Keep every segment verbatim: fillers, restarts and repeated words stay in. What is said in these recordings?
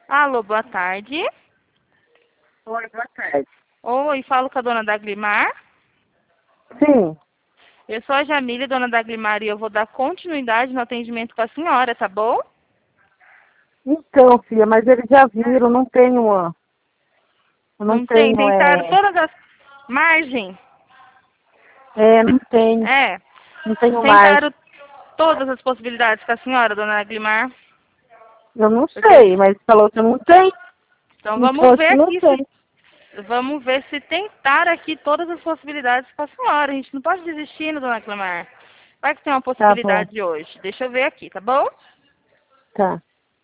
Alô, boa tarde. Oi, boa tarde. Oi, falo com a dona Daglimar. Sim. Eu sou a Jamile, dona Daglimar, e eu vou dar continuidade no atendimento com a senhora, tá bom? Então, filha, mas eles já viram, não tenho, ah, eu não Não tem, tenho, tentaram é, todas as margens. é, não tenho, É, não tenho mais. tentaram todas as possibilidades com a senhora, dona Daglimar. Eu não Porque, sei, mas falou que não tem, então então vamos acho ver que não aqui tem. se vamos ver se tentar aqui todas as possibilidades com a senhora. A gente não pode desistir, né, dona Clamar? Vai que tem uma Tá bom, possibilidade hoje. Deixa eu ver aqui, tá bom? tá.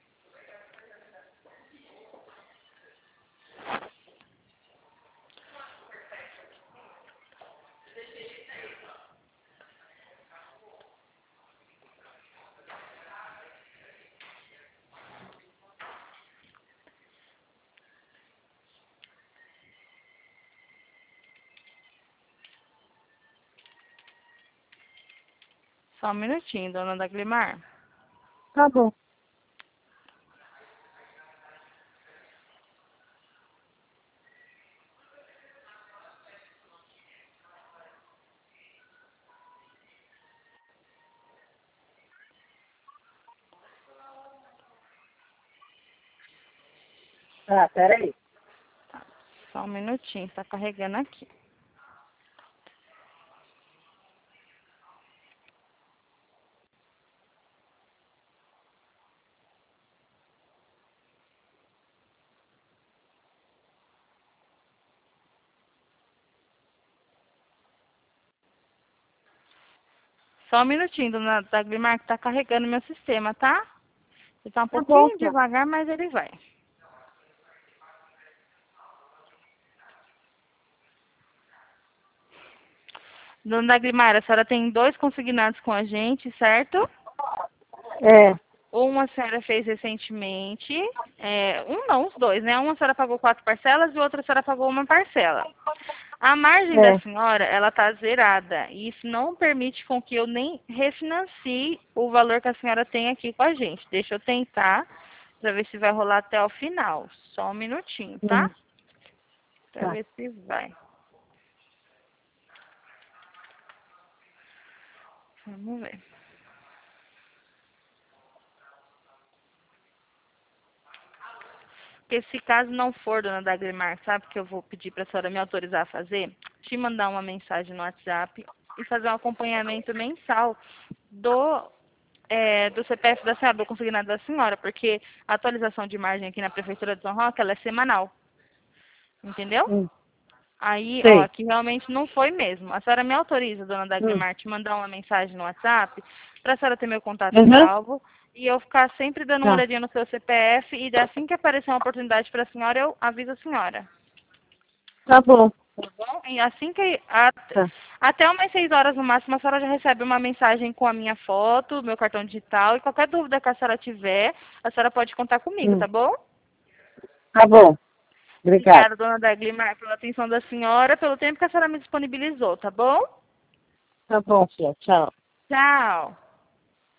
Só um minutinho, dona Daglimar. Tá bom. Ah, peraí. Só um minutinho, tá carregando aqui. Só um minutinho, dona Daglimar, que tá carregando meu sistema, tá? Ele tá um Tá bom, pouquinho filha. devagar, mas ele vai. Dona Daglimar, a senhora tem dois consignados com a gente, certo? É, Um a senhora fez recentemente. É, um não, os dois, né? Um a senhora pagou quatro parcelas e o outro a senhora pagou uma parcela. A margem da é. senhora, ela está zerada. E isso não permite com que eu nem refinancie o valor que a senhora tem aqui com a gente. Deixa eu tentar para ver se vai rolar até o final. Só um minutinho, tá? Hum, Para tá. ver se vai. Vamos ver. Porque se caso não for, dona Dagmar, sabe o que eu vou pedir para a senhora me autorizar a fazer? Te mandar uma mensagem no WhatsApp e fazer um acompanhamento mensal do, é, do C P F da senhora, do consignado da senhora, porque a atualização de margem aqui na Prefeitura de São Roque, ela é semanal, entendeu? Hum, Aí, ó, sei. aqui realmente não foi mesmo. A senhora me autoriza, dona Hum, Dagmar, te mandar uma mensagem no WhatsApp para a senhora ter meu contato uhum, salvo e eu ficar sempre dando uma tá. olhadinha no seu C P F e assim que aparecer uma oportunidade para a senhora, eu aviso a senhora. Tá bom, Tá bom? E assim que a- tá. até umas seis horas no máximo a senhora já recebe uma mensagem com a minha foto, meu cartão digital e qualquer dúvida que a senhora tiver, a senhora pode contar comigo, tá Hum, bom? tá bom. Obrigada. Obrigada, dona Dagmar, pela atenção da senhora, pelo tempo que a senhora me disponibilizou, tá bom? Tá bom, filha. Tchau. Tchau.